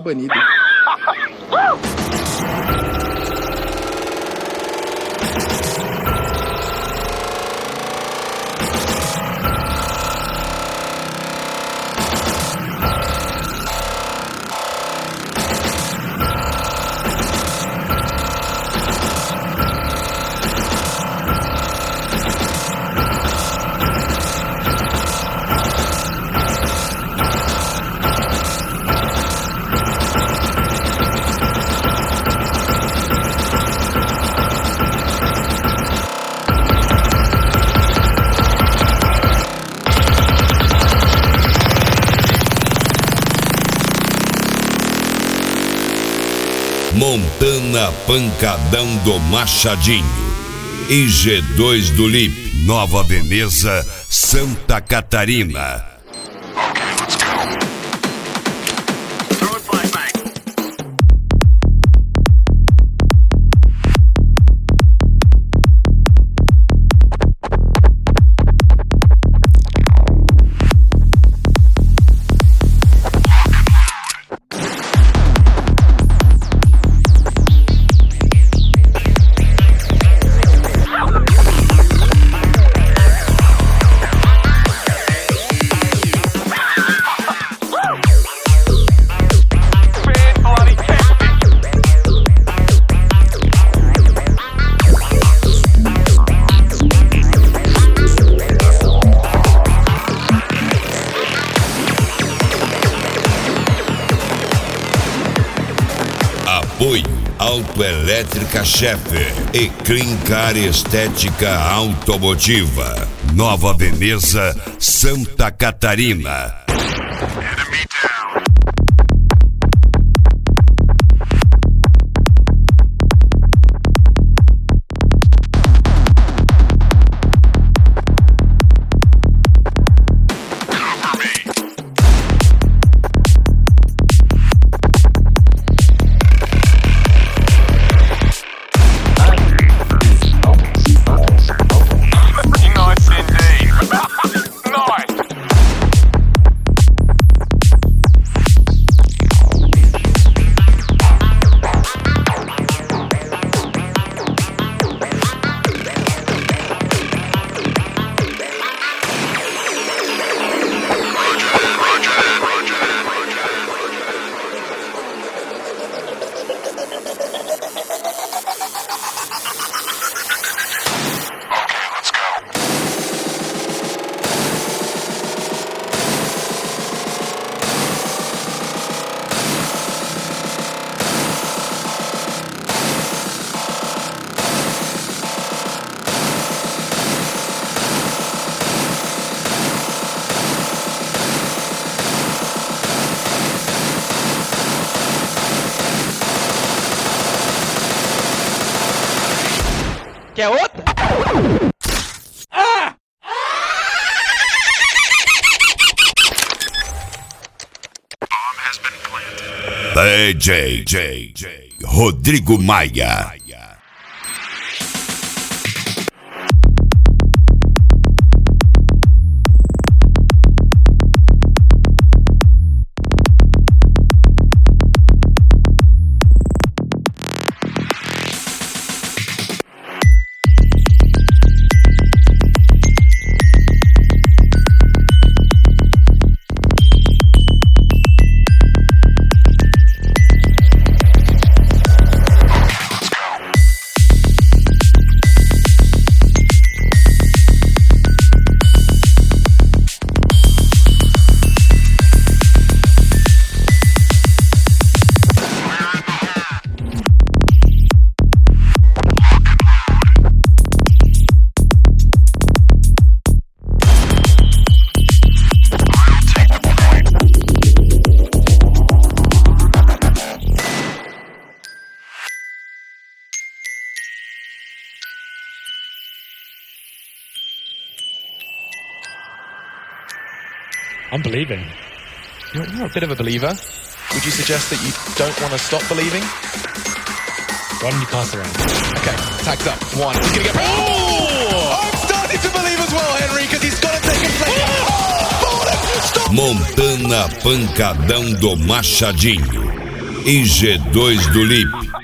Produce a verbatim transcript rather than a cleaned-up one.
banido. Montana Pancadão do Machadinho e G dois do Lip, Nova Veneza, Santa Catarina. Apoio Autoelétrica Scheffer e Cleancar Estética Automotiva, Nova Veneza, Santa Catarina. Quer outra? Ah! D J J J Rodrigo Maia. I'm believing. You're, you're a bit of a believer. Would you suggest that you don't want to stop believing? Why don't you pass around? Okay, tags up. One. He's going to get... Oh! I'm starting to believe as well, Henry, because he's got to take a play. Oh! Stop! Montana Pancadão do Machadinho e G dois do Lip.